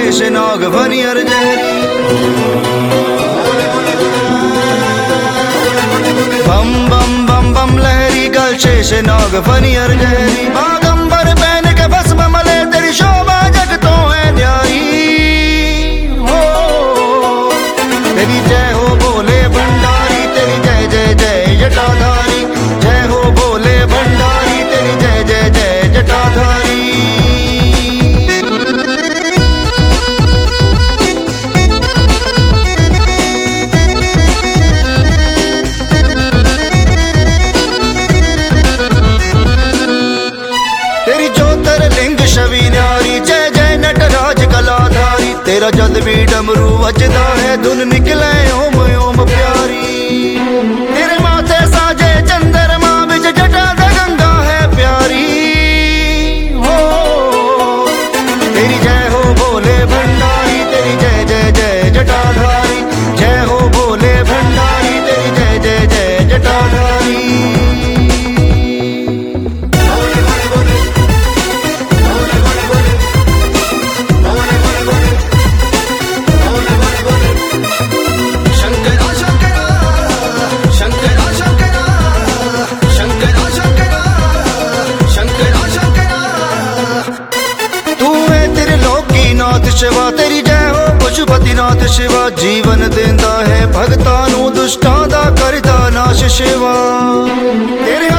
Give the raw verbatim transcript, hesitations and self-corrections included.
Sheshnag funny हर जहरी। बम बम बम बम लहरी गल Sheshnag funny हर जहरी। बागंबर पहन के भस्म मले तेरी शोभा जग तो है न्यारी। हो तेरी जय हो बोले भंडारी, तेरी जय जय जय जटाधारी। जय हो बोले भंडारी, तेरी जय जय जय जटाधारी। तेरी ज्योतिर्लिंग छवि न्यारी, जय जय नटराज कलाधारी। तेरा जद भी डमरू बजदा है धुन निकले ओम ओम प्यारी। तेरे माथे साजे चंद्रमा बिच जटा दा गंगा है प्यारी। हो तेरी जय हो बोले भंडारी, तेरी जय जय जय जटाधारी। जय हो बोले भंडारी, तेरी जय जय जय जटाधारी। शिवा तेरी जय हो पशुपतिनाथ शिवा। जीवन देंदा है भगतां नू दुष्टां दा करदा नाश शिवा। तेरे